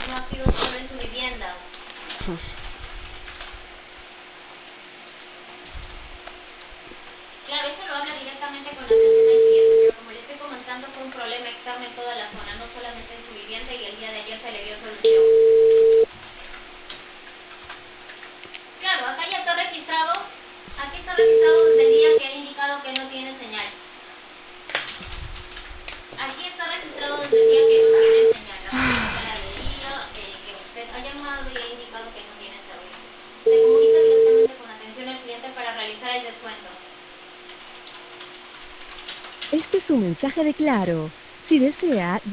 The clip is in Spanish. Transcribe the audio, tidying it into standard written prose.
no activo solo en su vivienda. Claro, eso lo habla directamente con atención al cliente, pero como le estoy comentando, fue un problema externo en toda la zona, no solamente en su vivienda, y el día de ayer se le dio solución. Claro, acá ya está registrado, aquí está registrado desde el día que ha indicado que no tiene señal. Aquí está registrado desde el día que no tiene señal. La póliza la leía, que usted ha llamado y ha indicado que no tiene servicio. Se comunica directamente con atención al cliente para realizar el descuento. Este es un mensaje de Claro. Si desea